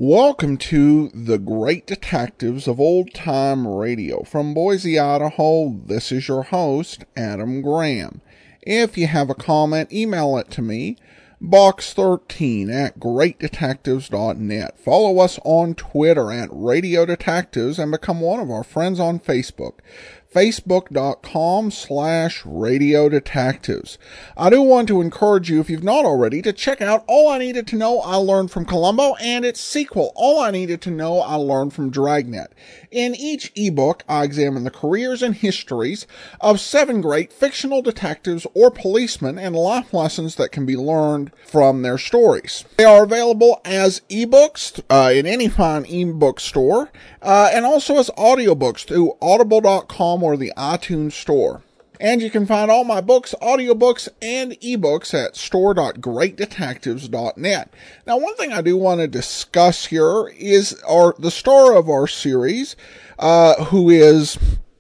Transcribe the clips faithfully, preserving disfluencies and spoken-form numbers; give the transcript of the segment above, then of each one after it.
Welcome to the Great Detectives of Old Time Radio. From Boise, Idaho, this is your host, Adam Graham. If you have a comment, email it to me, box thirteen at great detectives dot net. Follow us on Twitter at Radio Detectives and become one of our friends on Facebook. Facebook.com slash Radio Detectives. I do want to encourage you, if you've not already, to check out All I Needed to Know I Learned from Columbo and its sequel, All I Needed to Know I Learned from Dragnet. In each ebook, I examine the careers and histories of seven great fictional detectives or policemen and life lessons that can be learned from their stories. They are available as ebooks uh, in any fine ebook store uh, and also as audiobooks through audible dot com or the iTunes Store. And you can find all my books, audiobooks, and ebooks at store dot great detectives dot net. Now, one thing I do want to discuss here is our the star of our series, uh, who is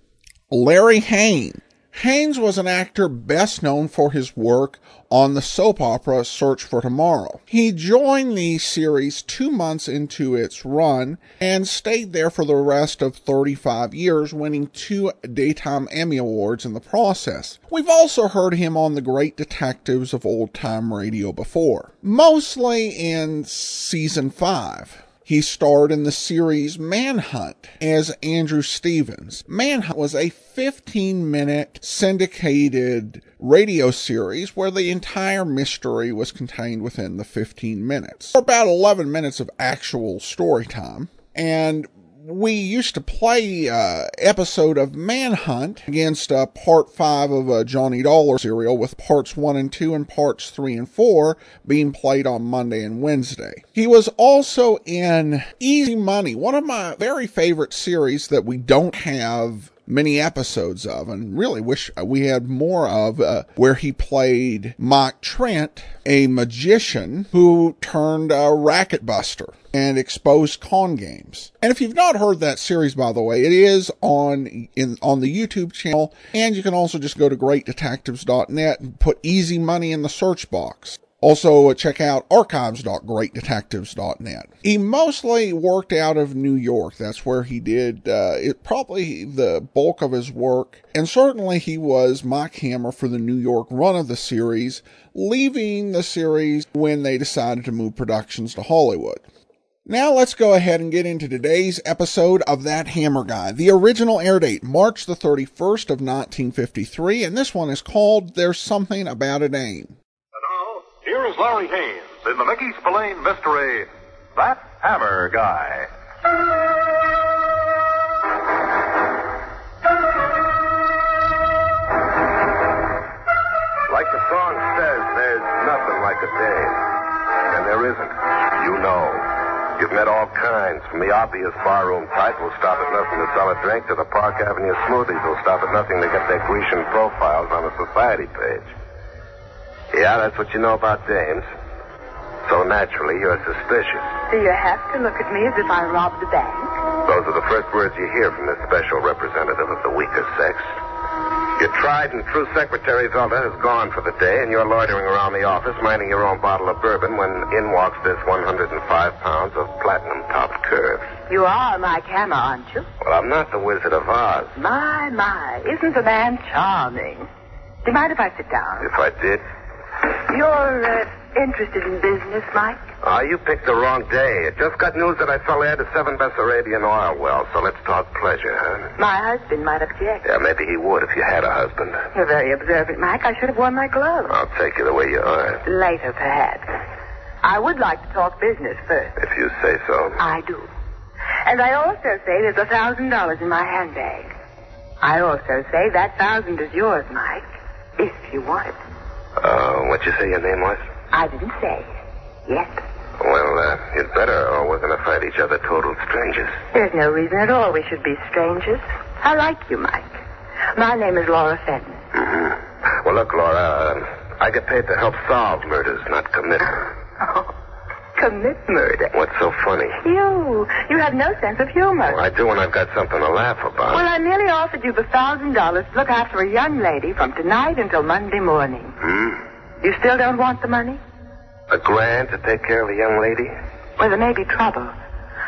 Larry Haines. Haines was an actor best known for his work on the soap opera Search for Tomorrow. He joined the series two months into its run and stayed there for the rest of thirty-five years, winning two Daytime Emmy Awards in the process. We've also heard him on the Great Detectives of Old Time Radio before, mostly in season five. He starred in the series Manhunt as Andrew Stevens. Manhunt was a fifteen-minute syndicated radio series where the entire mystery was contained within the fifteen minutes. About eleven minutes of actual story time. And we used to play uh episode of Manhunt against uh, part five of a Johnny Dollar serial, with parts one and two and parts three and four being played on Monday and Wednesday. He was also in Easy Money, one of my very favorite series that we don't have many episodes of, and really wish we had more of, uh, where he played Mike Trent, a magician who turned a racket buster and exposed con games. And if you've not heard that series, by the way, it is on in on the YouTube channel, and you can also just go to great detectives dot net and put Easy Money in the search box. Also, check out archives dot great detectives dot net. He mostly worked out of New York. That's where he did uh, it, probably the bulk of his work. And certainly he was Mike Hammer for the New York run of the series, leaving the series when they decided to move productions to Hollywood. Now let's go ahead and get into today's episode of That Hammer Guy. The original air date, March the thirty-first of nineteen fifty-three, and this one is called There's Something About a Dame. Here is Larry Haines in the Mickey Spillane mystery, That Hammer Guy. Like the song says, there's nothing like a dame. And there isn't. You know. You've met all kinds, from the obvious barroom type who'll stop at nothing to sell a drink to the Park Avenue smoothies who'll stop at nothing to get their Grecian profiles on a society page. Yeah, that's what you know about dames. So naturally, you're suspicious. Do you have to look at me as if I robbed a bank? Those are the first words you hear from this special representative of the weaker sex. Your tried and true secretary, Velda, has gone for the day, and you're loitering around the office, minding your own bottle of bourbon, when in walks this one hundred five pounds of platinum-topped curves. You are Mike Hammer, aren't you? Well, I'm not the Wizard of Oz. My, my, isn't the man charming? Do you mind if I sit down? If I did... You're uh, interested in business, Mike? Ah, you picked the wrong day. I just got news that I fell heir to seven Bessarabian oil wells, so let's talk pleasure, huh? My husband might object. Yeah, maybe he would if you had a husband. You're very observant, Mike. I should have worn my gloves. I'll take you the way you are. Later, perhaps. I would like to talk business first. If you say so. I do. And I also say there's a thousand dollars in my handbag. I also say that thousand is yours, Mike, if you want it. Uh, what'd you say your name was? I didn't say. Yet. Well, uh, you'd better, or we're going to find each other total strangers. There's no reason at all we should be strangers. I like you, Mike. My name is Laura Fenton. Mm-hmm. Well, look, Laura, uh, I get paid to help solve murders, not commit them. Oh, commit murder? What's so funny? You. You have no sense of humor. Well, I do when I've got something to laugh about. Well, I merely offered you the thousand dollars to look after a young lady from tonight until Monday morning. Hmm? You still don't want the money? A grand to take care of a young lady? Well, there may be trouble.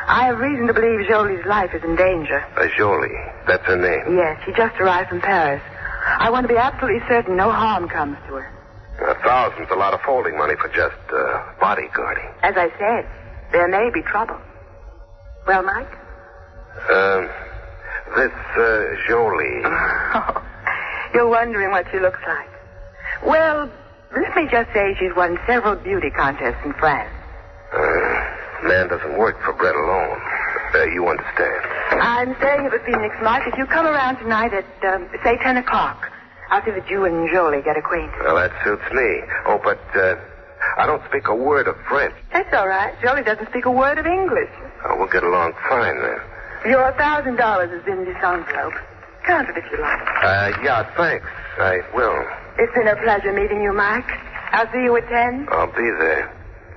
I have reason to believe Jolie's life is in danger. Uh, Jolie, that's her name. Yes, she just arrived from Paris. I want to be absolutely certain no harm comes to her. A thousand's a lot of folding money for just uh, bodyguarding. As I said, there may be trouble. Well, Mike? Um, this uh, Jolie. Oh, you're wondering what she looks like. Well, let me just say she's won several beauty contests in France. Uh, man doesn't work for bread alone. Uh, you understand. I'm staying at the Phoenix, Mike. If you come around tonight at, um, say, ten o'clock, I'll see that you and Jolie get acquainted. Well, that suits me. Oh, but uh, I don't speak a word of French. That's all right. Jolie doesn't speak a word of English. Oh, we'll get along fine then. Your thousand dollars is in this envelope. Count it if you like. Uh, yeah, thanks. I will. It's been a pleasure meeting you, Mike. I'll see you at ten. I'll be there.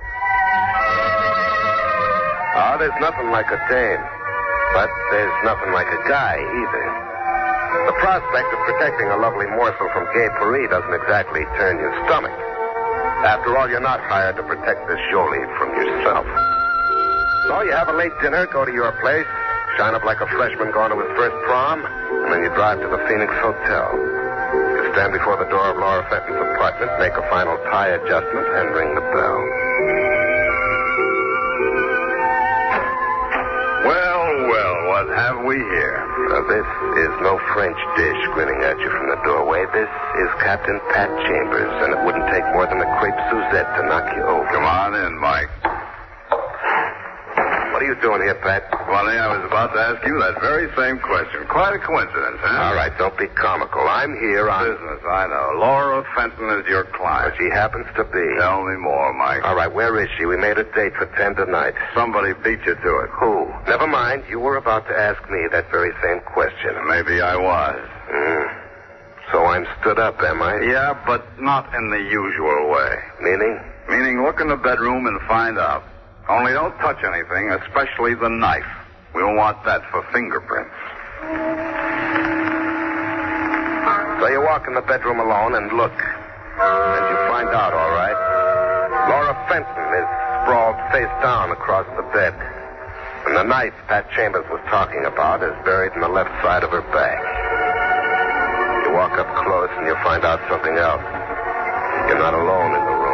Ah, there's nothing like a dame. But there's nothing like a guy, either. The prospect of protecting a lovely morsel from gay Paris doesn't exactly turn your stomach. After all, you're not hired to protect this Jolie from yourself. So you have a late dinner, go to your place, shine up like a freshman going to his first prom, and then you drive to the Phoenix Hotel. You stand before the door of Laura Fenton's apartment, make a final tie adjustment, and ring the bell. Well, well, what have we here? Uh, this is no French dish grinning at you from the doorway. This is Captain Pat Chambers, and it wouldn't take more than a crepe Suzette to knock you over. Come on in, Mike. What are you doing here, Pat? Funny, I was about to ask you that very same question. Quite a coincidence, huh? All right, don't be comical. I'm here on... Business, I know. Laura Fenton is your client. But she happens to be. Tell me more, Mike. All right, where is she? We made a date for ten tonight. Somebody beat you to it. Who? Never mind. You were about to ask me that very same question. Maybe I was. Mm. So I'm stood up, am I? Yeah, but not in the usual way. Meaning? Meaning look in the bedroom and find out. Only don't touch anything, especially the knife. We'll want that for fingerprints. So you walk in the bedroom alone and look. And you find out, all right. Laura Fenton is sprawled face down across the bed. And the knife Pat Chambers was talking about is buried in the left side of her back. You walk up close and you find out something else. You're not alone in the room.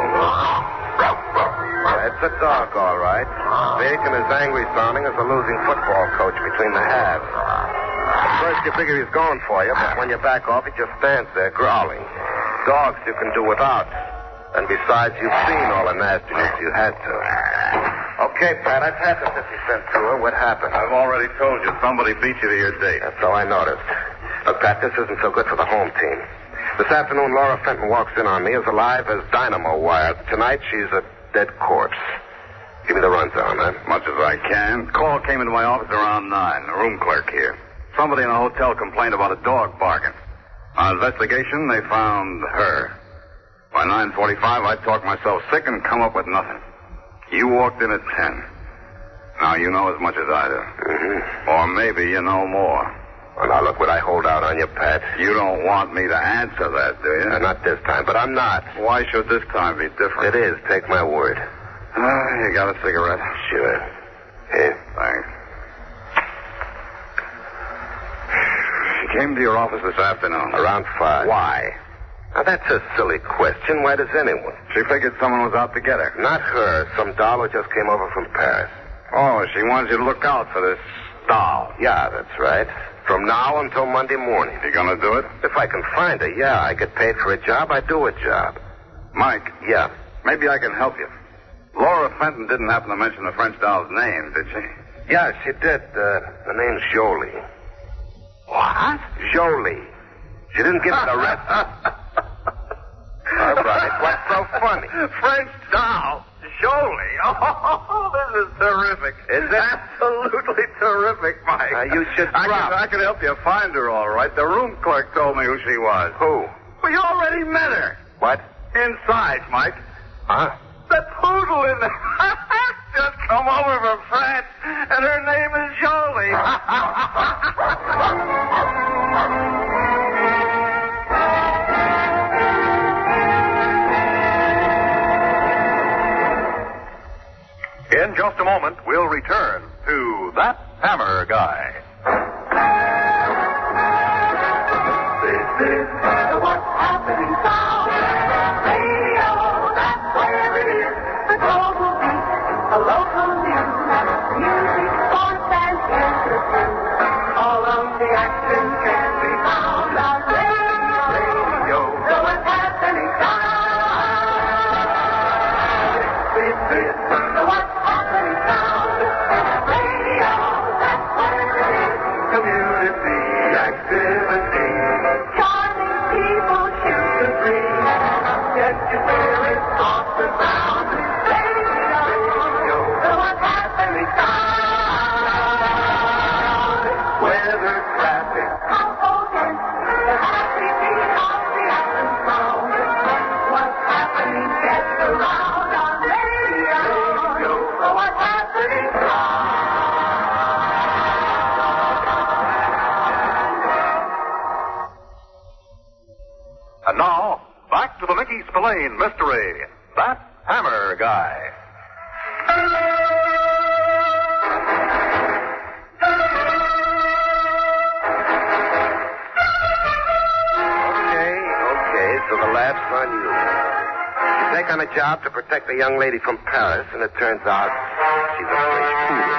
It's a dog, all right. Big and as angry sounding as a losing football coach between the halves. At first you figure he's going for you, but when you back off, he just stands there growling. Dogs you can do without. And besides, you've seen all the nastiness you had to. Okay, Pat, I've had the fifty cents to her. What happened? I've already told you. Somebody beat you to your date. That's all I noticed. Look, Pat, this isn't so good for the home team. This afternoon, Laura Fenton walks in on me as alive as dynamo wire. Tonight, she's a dead corpse. Give me the rundown, huh? Much as I can. Call came into my office around nine. A room clerk here. Somebody in a hotel complained about a dog barking. On investigation, they found her. By nine forty-five, I talked myself sick and come up with nothing. You walked in at ten. Now you know as much as I do. Mm-hmm. Or maybe you know more. Well, now look what I hold out on you, Pat. You don't want me to answer that, do you? Uh, not this time, but I'm not. Why should this time be different? It is. Take my word. Uh, you got a cigarette? Sure. Here. Thanks. She came to your office this afternoon. Around five. Why? Now, that's a silly question. Why does anyone? She figured someone was out to get her. Not her. Some doll who just came over from Paris. Oh, she wants you to look out for this doll. Yeah, that's right. From now until Monday morning. You gonna do it? If I can find her, yeah. I get paid for a job, I do a job. Mike. Yeah. Maybe I can help you. Laura Fenton didn't happen to mention the French doll's name, did she? Yeah, she did. Uh, the name's Jolie. What? Jolie. She didn't give it the rest. All right. What's so funny? French doll. Jolie. Oh, this is terrific. Is it? Absolutely terrific, Mike. Uh, you should I drop. can, I can help you find her, all right. The room clerk told me who she was. Who? We already met her. What? Inside, Mike. Huh? That poodle in there. Just come over from France, and her name is Jolie. In just a moment, we'll return to Hammer Guy. This is the What's Happening sound. Radio, that's where it is. The global beat, the local news, music, sports, and entertainment. All of the action can be found on radio. The What's Happening sound. This is the What's Happening sound. Radio, that's where it is. Community activity. Charming people shoot the breeze. Get your spirits off the ground. Radio, the What's Happening sound. Weather, traffic, comfort, the happy beat of the action sound. What's happening gets around on radio. Radio, the What's Happening sound. And now, back to the Mickey Spillane mystery. That Hammer Guy. Okay, okay, so the laugh's on you. You take on a job to protect a young lady from Paris, and it turns out she's a French poodle.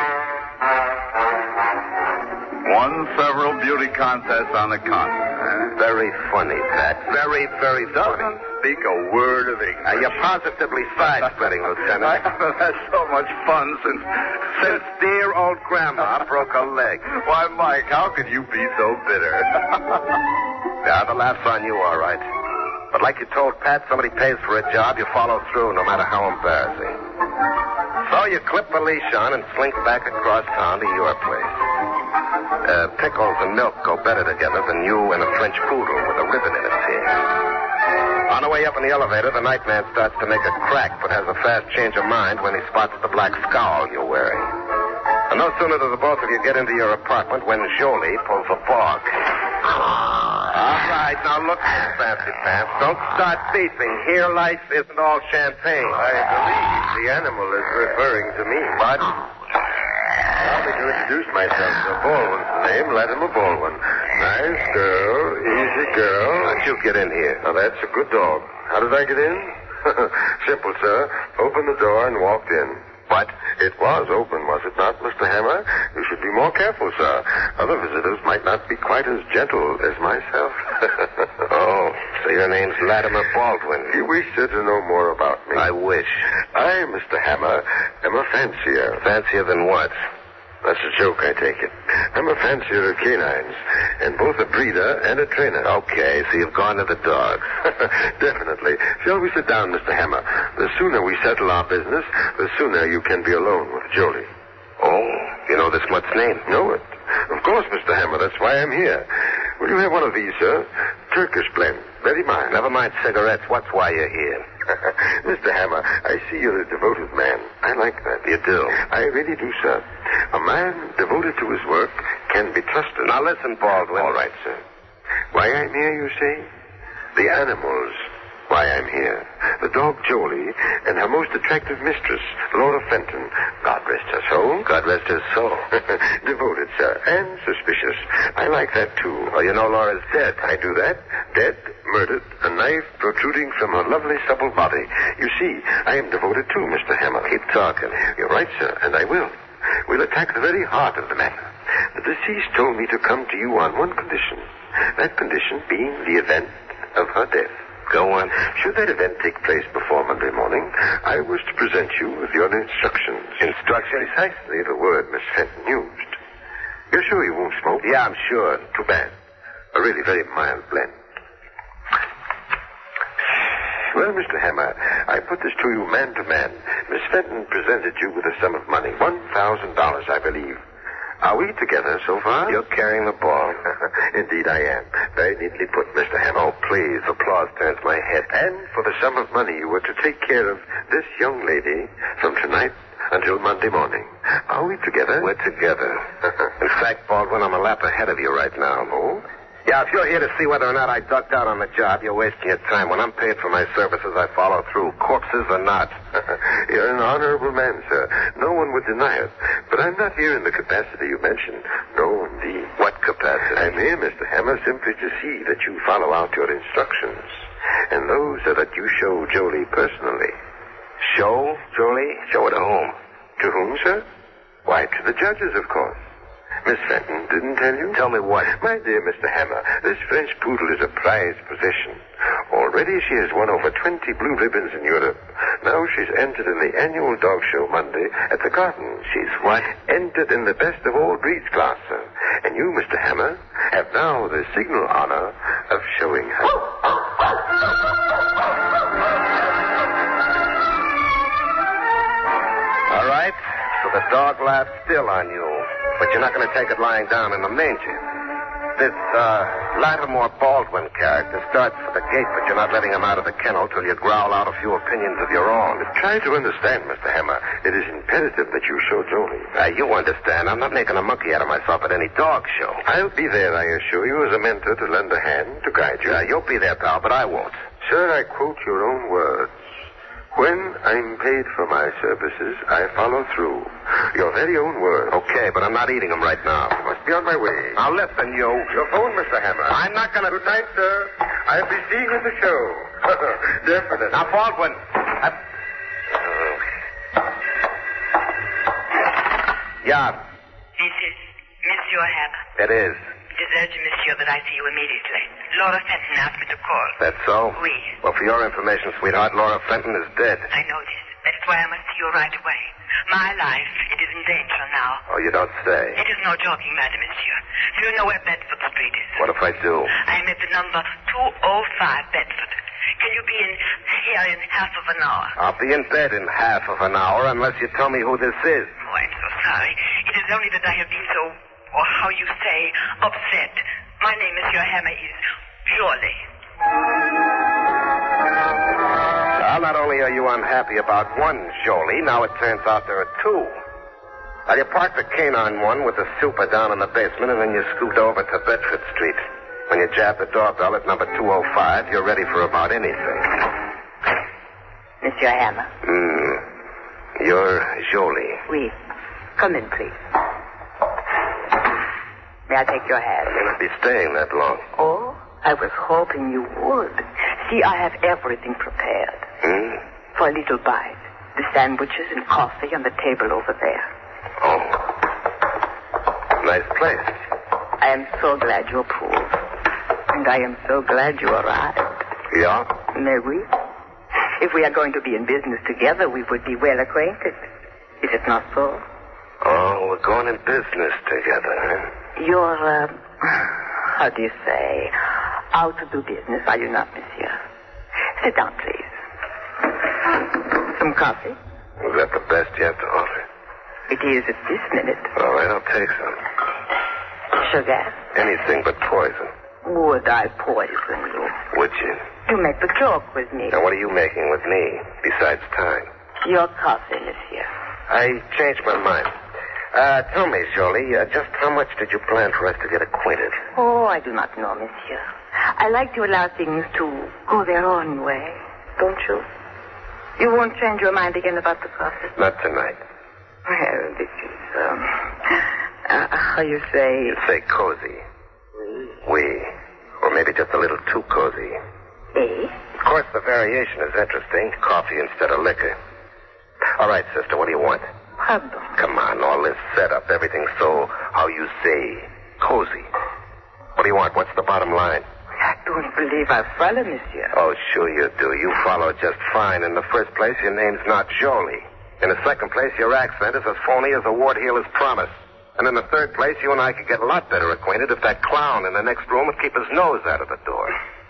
Won several beauty contests on the continent. Very funny, Pat. Very, very funny. Doesn't speak a word of English. Uh, you're positively side-splitting, Lieutenant. I haven't had so much fun since... Since dear old Grandma broke her leg. Why, Mike, how could you be so bitter? Yeah, the laugh's on you, all right. But like you told Pat, somebody pays for a job, you follow through, no matter how embarrassing. So you clip the leash on and slink back across town to your place. Uh, pickles and milk go better together than you and a French poodle with a ribbon in its ear. On the way up in the elevator, the night man starts to make a crack, but has a fast change of mind when he spots the black scowl you're wearing. And no sooner do the both of you get into your apartment when Jolie pulls a bog. All right, now look, Fancy Pants. Don't start beefing. Here, life isn't all champagne. I believe the animal is referring to me. What? Allow me to introduce myself. The Baldwin's the name. Latimer Baldwin. Nice girl, easy girl. How'd you get in here? Now, that's a good dog. How did I get in? Simple, sir. Opened the door and walked in. What? It was open, was it not, Mister Hammer? You should be more careful, sir. Other visitors might not be quite as gentle as myself. Oh, so your name's Latimer Baldwin. You wish, sir, to know more about me? I wish. I, Mister Hammer, am a fancier. Fancier than what? That's a joke, I take it. I'm a fancier of canines, and both a breeder and a trainer. Okay, so you've gone to the dogs. Definitely. Shall we sit down, Mister Hammer? The sooner we settle our business, the sooner you can be alone with Jolie. Oh, you know this mutt's name? Know it? Of course, Mister Hammer. That's why I'm here. Will you have one of these, sir? Turkish blend. Very mild. Never mind cigarettes. What's why you're here? Mister Hammer, I see you're a devoted man. I like that. You do? I really do, sir. A man devoted to his work can be trusted. Now listen, Baldwin. All right, sir. Why I'm here, you say? The animals. Why I'm here. The dog Jolie and her most attractive mistress, Laura Fenton. God rest her soul. God rest her soul. Devoted, sir, and suspicious. I like that, too. Well, you know Laura's dead. I do that. Dead, murdered, a knife protruding from her lovely supple body. You see, I am devoted, too, Mister Hammer. Keep talking. You're right, sir, and I will. We'll attack the very heart of the matter. The deceased told me to come to you on one condition. That condition being the event of her death. Go on. Should that event take place before Monday morning, I was to present you with your instructions. Instructions? Precisely the word Miss Fenton used. You're sure you won't smoke? Yeah, I'm sure. Too bad. A really very mild blend. Well, Mister Hammer, I put this to you man to man. Miss Fenton presented you with a sum of money. One thousand dollars, I believe. Are we together so far? You're carrying the ball. Indeed I am. Very neatly put, Mister Hammer. Oh, please. Applause turns my head. And for the sum of money you were to take care of this young lady from tonight until Monday morning. Are we together? We're together. In fact, Baldwin, I'm a lap ahead of you right now. Oh? Yeah, if you're here to see whether or not I ducked out on the job, you're wasting your time. When I'm paid for my services, I follow through, corpses or not. You're an honorable man, sir. No one would deny it. But I'm not here in the capacity you mentioned. No, indeed. What capacity? I'm here, Mister Hammer, simply to see that you follow out your instructions. And those are that you show Jolie personally. Show, Jolie? Show it to whom? To whom, sir? Why, to the judges, of course. Miss Fenton didn't tell you? Tell me what? My dear Mister Hammer, this French poodle is a prized possession. Already she has won over twenty blue ribbons in Europe. Now she's entered in the annual dog show Monday at the Gardens. She's what? Entered in the best of all breeds class, sir. And you, Mister Hammer, have now the signal honor of showing her. All right. So the dog laughs still on you. But you're not going to take it lying down in the manger. This, uh, Latimer Baldwin character starts for the gate, but you're not letting him out of the kennel till you growl out a few opinions of your own. Try to understand, Mister Hammer. It is imperative that you show Jolie. Uh, you understand. I'm not making a monkey out of myself at any dog show. I'll be there, I assure you, as a mentor to lend a hand, to guide you. Uh, you'll be there, pal, but I won't. Sir, I quote your own words. When I'm paid for my services, I follow through. Your very own words. Okay, but I'm not eating them right now. I must be on my way. Now listen, you. Your phone, Mister Hammer. I'm not going to... Good night, sir. I'll be seeing you at the show. Definitely. Now, Baldwin. I... Yeah. This is Monsieur Hammer. It is. It is urgent, Monsieur, that I see you immediately. Laura Fenton asked me to call. That's so? Oui. Well, for your information, sweetheart, Laura Fenton is dead. I know this. That's why I must see you right away. My life, it is in danger now. Oh, you don't say. It is no joking matter, Monsieur. Do you know where Bedford Street is? What if I do? I am at the number two oh five Bedford. Can you be in here in half of an hour? I'll be in bed in half of an hour unless you tell me who this is. Oh, I'm so sorry. It is only that I have been so, or how you say, upset. My name, Monsieur Hammer, is Jolie. Well, not only are you unhappy about one Jolie, now it turns out there are two. Now, you park the canine one with the super down in the basement, and then you scoot over to Bedford Street. When you jab the doorbell at number two oh five, you're ready for about anything. Monsieur Hammer. Hmm. You're Jolie. Oui. Come in, please. May I take your hand? I may not be staying that long. Oh, I was hoping you would. See, I have everything prepared. Hmm? For a little bite. The sandwiches and coffee on the table over there. Oh. Nice place. I am so glad you approve. And I am so glad you arrived. Yeah? May we? If we are going to be in business together, we would be well acquainted. Is it not so? Oh, we're going in business together, huh? You're, uh, how do you say, out to do business, are you not, monsieur? Sit down, please. Some coffee? Is that the best you have to offer? It is at this minute. All right, I'll take some. Sugar? Anything but poison. Would I poison you? Would you? You make the joke with me. Now, what are you making with me, besides time? Your coffee, monsieur. I changed my mind. Uh, tell me, Jolie, uh, just how much did you plan for us to get acquainted? Oh, I do not know, monsieur. I like to allow things to go their own way, don't you? You won't change your mind again about the coffee? Not tonight. Well, this is, um, uh, how you say... You say cozy. We. Or maybe just a little too cozy. Eh? Of course, the variation is interesting. Coffee instead of liquor. All right, sister, what do you want? Pardon. Come on, all this setup, everything so, how you say, cozy. What do you want? What's the bottom line? I don't believe I follow, monsieur. Oh, sure you do. You follow just fine. In the first place, your name's not Jolie. In the second place, your accent is as phony as a ward healer's promise. And in the third place, you and I could get a lot better acquainted if that clown in the next room would keep his nose out of the door.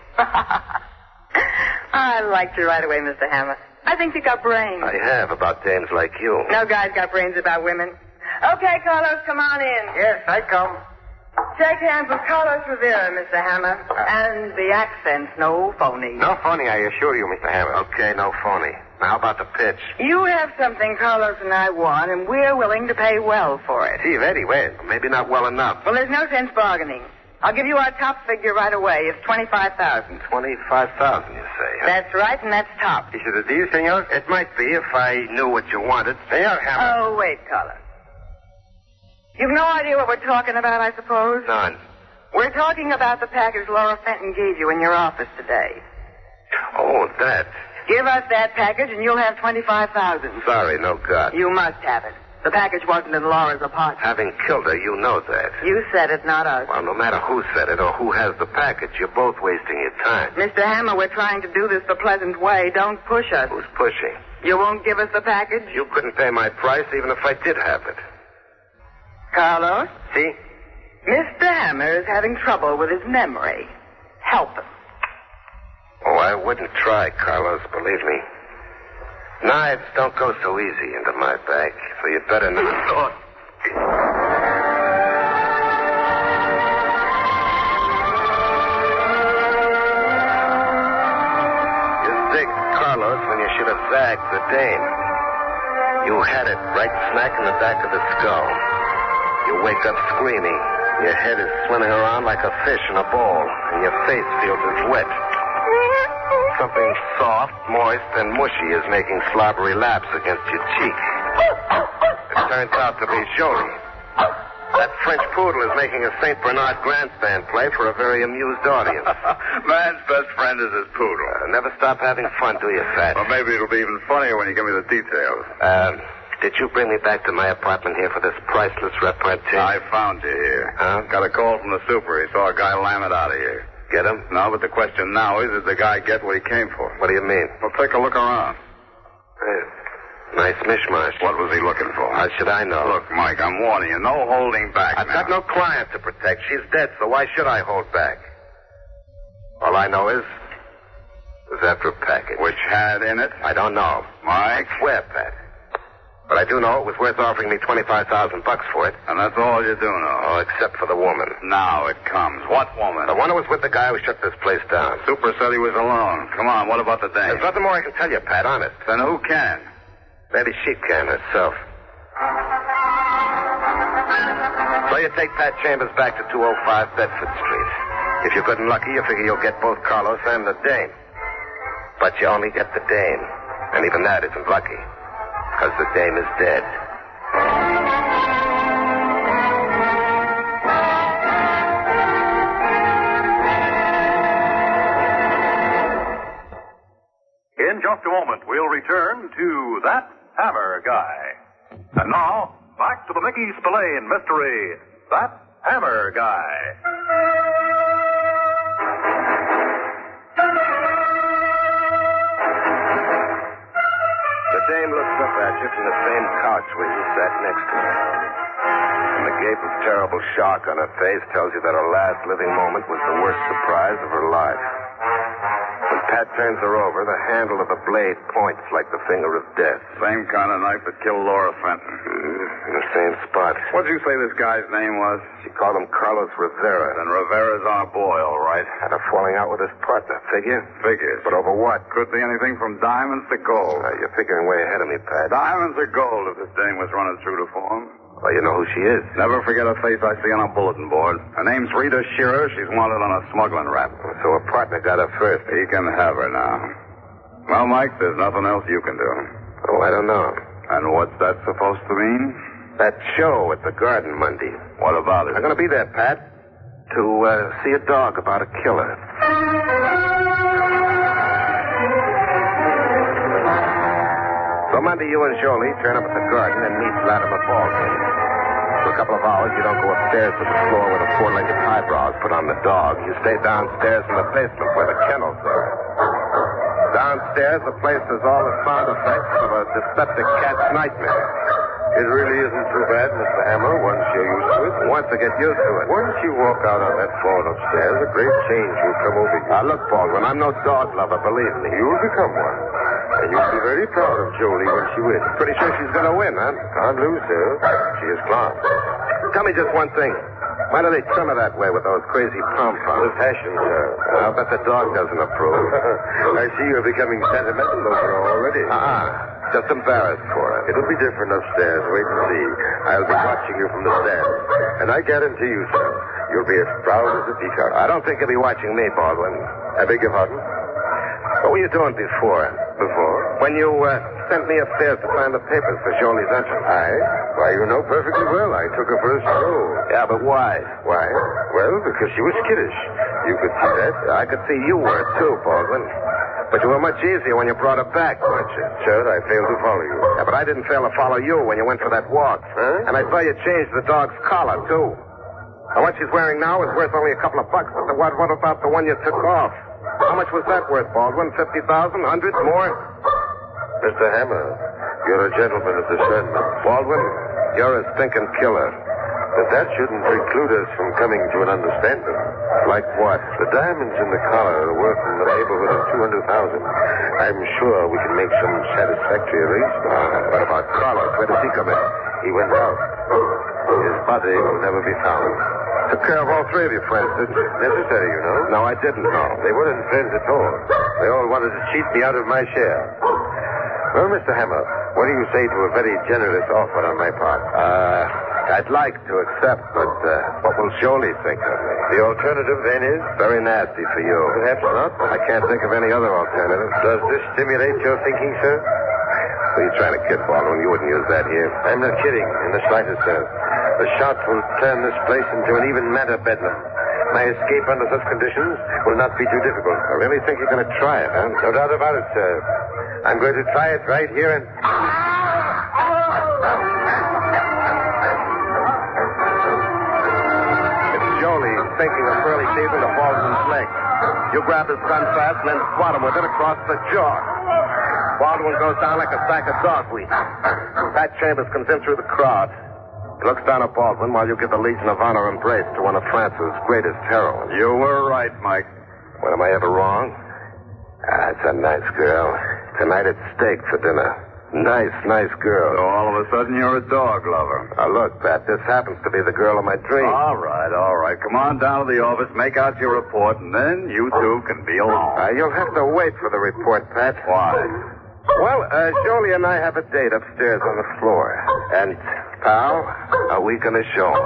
I liked you right away, Mister Hammer. I think you got brains. I have about dames like you. No guy's got brains about women. Okay, Carlos, come on in. Yes, I come. Shake hands with Carlos Rivera, Mister Hammer. And the accent's no phony. No phony, I assure you, Mister Hammer. Okay, no phony. Now, how about the pitch? You have something Carlos and I want, and we're willing to pay well for it. Gee, very well. Maybe not well enough. Well, there's no sense bargaining. I'll give you our top figure right away. It's twenty-five thousand. Twenty-five thousand, you say, huh? That's right, and that's top. Is it a deal, senor? It might be if I knew what you wanted. Senor Hammer. Oh, wait, Carlos. You've no idea what we're talking about, I suppose? None. We're talking about the package Laura Fenton gave you in your office today. Oh, that. Give us that package and you'll have twenty-five thousand. Sorry, no God. You must have it. The package wasn't in Laura's apartment. Having killed her, you know that. You said it, not us. Well, no matter who said it or who has the package, you're both wasting your time. Mister Hammer, we're trying to do this the pleasant way. Don't push us. Who's pushing? You won't give us the package? You couldn't pay my price even if I did have it. Carlos? See? Mister Hammer is having trouble with his memory. Help him. Oh, I wouldn't try, Carlos, believe me. Knives don't go so easy into my bag, so you'd better not. You zigged Carlos when you should have zagged the dame. You had it right smack in the back of the skull. You wake up screaming. Your head is swimming around like a fish in a bowl, and your face feels as wet. Something soft, moist, and mushy is making slobbery laps against your cheek. It turns out to be Jolie. That French poodle is making a Saint Bernard grandstand play for a very amused audience. Man's best friend is his poodle. Uh, never stop having fun, do you, Fat? Well, maybe it'll be even funnier when you give me the details. Uh, did you bring me back to my apartment here for this priceless repartee? I found you here. Huh? Got a call from the super. He saw a guy lam it out of here. Get him? No, but the question now is, did the guy get what he came for? What do you mean? Well, take a look around. Hey, nice mishmash. What was he looking for? How should I know? Look, Mike, I'm warning you. No holding back I've now. got no client to protect. She's dead, so why should I hold back? All I know is, it was after a package. Which had in it? I don't know. Mike? I swear, Pat. But I do know it was worth offering me twenty-five thousand bucks for it. And that's all you do know. Oh, except for the woman. Now it comes. What woman? The one who was with the guy who shut this place down. Super said he was alone. Come on, what about the dame? There's nothing more I can tell you, Pat, honest. Then who can? Maybe she can herself. So you take Pat Chambers back to two oh five Bedford Street. If you're good and lucky, you figure you'll get both Carlos and the dame. But you only get the dame. And even that isn't lucky. Because the dame is dead. In just a moment, we'll return to That Hammer Guy. And now, back to the Mickey Spillane mystery, That Hammer Guy. The dame looks up at you from the same couch where you sat next to her. And the gape of terrible shock on her face tells you that her last living moment was the worst surprise of her life. When Pat turns her over, the handle of the blade points like the finger of death. Same kind of knife that killed Laura Fenton. Mm, in the same spot. What'd you say this guy's name was? She called him Carlos Rivera. Then Rivera's our boy, all right. Had a falling out with his partner, figure? Figures. But over what? Could be anything from diamonds to gold. Uh, you're figuring way ahead of me, Pat. Diamonds or gold if this dame was running true to form. Well, you know who she is. Never forget a face I see on a bulletin board. Her name's Rita Shearer. She's wanted on a smuggling rap. So her partner got her first. He can have her now. Well, Mike, there's nothing else you can do. Oh, I don't know. And what's that supposed to mean? That show at the Garden Monday. What about it? I'm going to be there, Pat, to uh, see a dog about a killer. So Monday, you and Jolie turn up at the Garden and meet Latimer Baldwin. For a couple of hours, you don't go upstairs to the floor where the four-legged highbrows put on the dog. You stay downstairs in the basement where the kennels are. Downstairs, the place has all the sound effects of a dyspeptic cat's nightmare. It really isn't too bad, Mister Hammer, once you're used to it. Once I get used to it. Once you walk out on that floor upstairs, a great change will come over you. Now, look, Baldwin, I'm no dog lover, believe me. You'll become one. And you'll be very proud of Jolie when she wins. Pretty sure she's going to win, huh? Can't lose her. She is class. Tell me just one thing. Why do they trim her that way with those crazy pom-poms? The fashion, sir. I'll bet the dog doesn't approve. I see you're becoming sentimental over her already. Uh-uh. Just embarrassed for her. It'll be different upstairs. Wait and see. I'll be watching you from the stands. And I guarantee you, sir, You'll be as proud as a peacock. I don't think you'll be watching me, Baldwin. I beg your pardon? What were you doing before? Before? When you uh, sent me upstairs to find the papers for Jolie's entrance. I? Why, you know perfectly well. I took her for a stroll. Yeah, but why? Why? Well, because she was skittish. You could see that. I could see you were, too, Baldwin. But you were much easier when you brought her back, weren't you? Sir, I failed to follow you. Yeah, but I didn't fail to follow you when you went for that walk. Huh? And I saw you change the dog's collar, too. Now, what she's wearing now is worth only a couple of bucks, but the, what, what about the one you took off? How much was that worth, Baldwin? Fifty thousand? Hundreds? More? Mister Hammer, you're a gentleman of discernment. Baldwin, you're a stinking killer. But that shouldn't preclude us from coming to an understanding. Like what? The diamonds in the collar are worth in the neighborhood of two hundred thousand. I'm sure we can make some satisfactory arrangements. Uh, what about Carlos? Where does he come in? He went out. His body will never be found. Took care of all three of your friends, didn't you? Necessary, you know. No, I didn't know. They weren't friends at all. They all wanted to cheat me out of my share. Well, Mister Hammer, what do you say to a very generous offer on my part? Uh, I'd like to accept, but uh, what will Jolie think of me? The alternative, then, is? Very nasty for you. Perhaps not. I can't think of any other alternative. Does this stimulate your thinking, sir? What are you trying to kid, Baldwin? You wouldn't use that here. I'm not kidding, in the slightest, sir. The shot will turn this place into an even madder bedlam. My escape under such conditions will not be too difficult. I really think you're going to try it, huh? No doubt about it, sir. I'm going to try it right here and... It's Jolie thinking of Curly teeth into Baldwin's leg. You grab his gun fast and then swat him with it across the jaw. Baldwin goes down like a sack of dogweed. Pat Chambers comes in through the crowd. He looks down at Baldwin while you give the Legion of Honor embrace to one of France's greatest heroines. You were right, Mike. When am I ever wrong? Ah, that's a nice girl. Tonight it's steak for dinner. Nice, nice girl. So all of a sudden you're a dog lover. Now, look, Pat, this happens to be the girl of my dreams. All right, all right. Come on down to the office, make out your report, and then you two can be alone. Uh, you'll have to wait for the report, Pat. Why? Well, uh, Jolie and I have a date upstairs on the floor. And, pal, are we going to show 'em?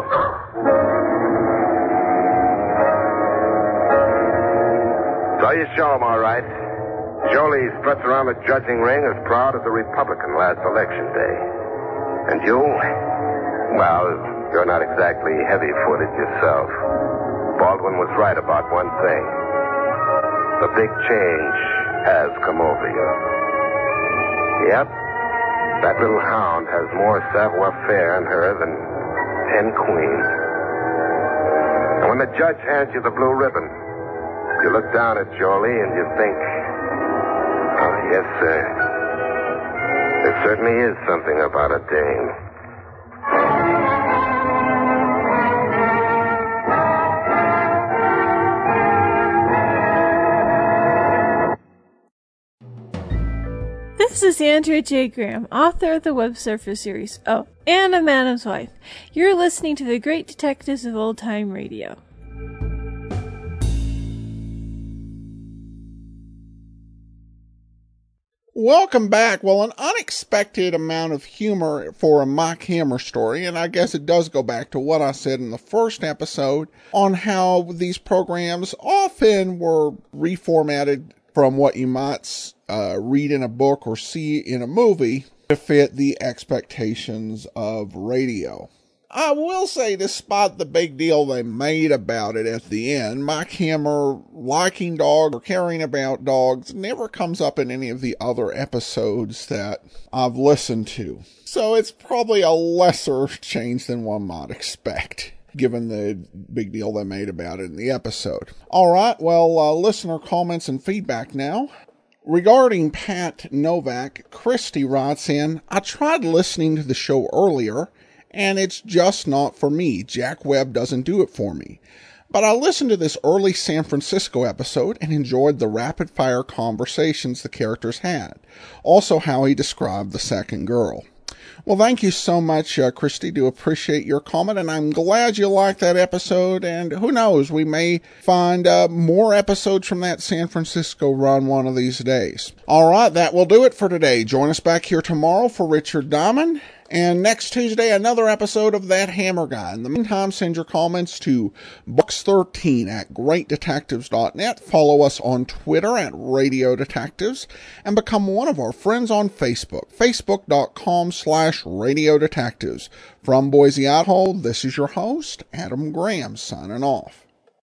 So you show 'em, all right. Jolie struts around the judging ring as proud as a Republican last election day. And you? Well, you're not exactly heavy-footed yourself. Baldwin was right about one thing. The big change has come over you. Yep. That little hound has more savoir-faire in her than ten queens. And when the judge hands you the blue ribbon, you look down at Jolie and you think, oh, yes, sir. There certainly is something about a dame. This is Andrea J. Graham, author of the Web Surfer series, oh, and of Madam's Wife. You're listening to The Great Detectives of Old Time Radio. Welcome back. Well, an unexpected amount of humor for a Mike Hammer story, and I guess it does go back to what I said in the first episode on how these programs often were reformatted from what you might uh, read in a book or see in a movie to fit the expectations of radio. I will say, despite the big deal they made about it at the end, Mike Hammer liking dogs or caring about dogs never comes up in any of the other episodes that I've listened to. So it's probably a lesser change than one might expect, given the big deal they made about it in the episode. All right, well, uh, listener comments and feedback now. Regarding Pat Novak, Christy writes in, I tried listening to the show earlier, and it's just not for me. Jack Webb doesn't do it for me. But I listened to this early San Francisco episode and enjoyed the rapid-fire conversations the characters had. Also how he described the second girl. Well, thank you so much, uh, Christy. Do appreciate your comment, and I'm glad you liked that episode. And who knows, we may find uh, more episodes from that San Francisco run one of these days. All right, that will do it for today. Join us back here tomorrow for Richard Diamond. And next Tuesday, another episode of That Hammer Guy. In the meantime, send your comments to box thirteen at great detectives dot net. Follow us on Twitter at Radio Detectives. And become one of our friends on Facebook. Facebook.com slash Radio Detectives. From Boise, Idaho, this is your host, Adam Graham, signing off.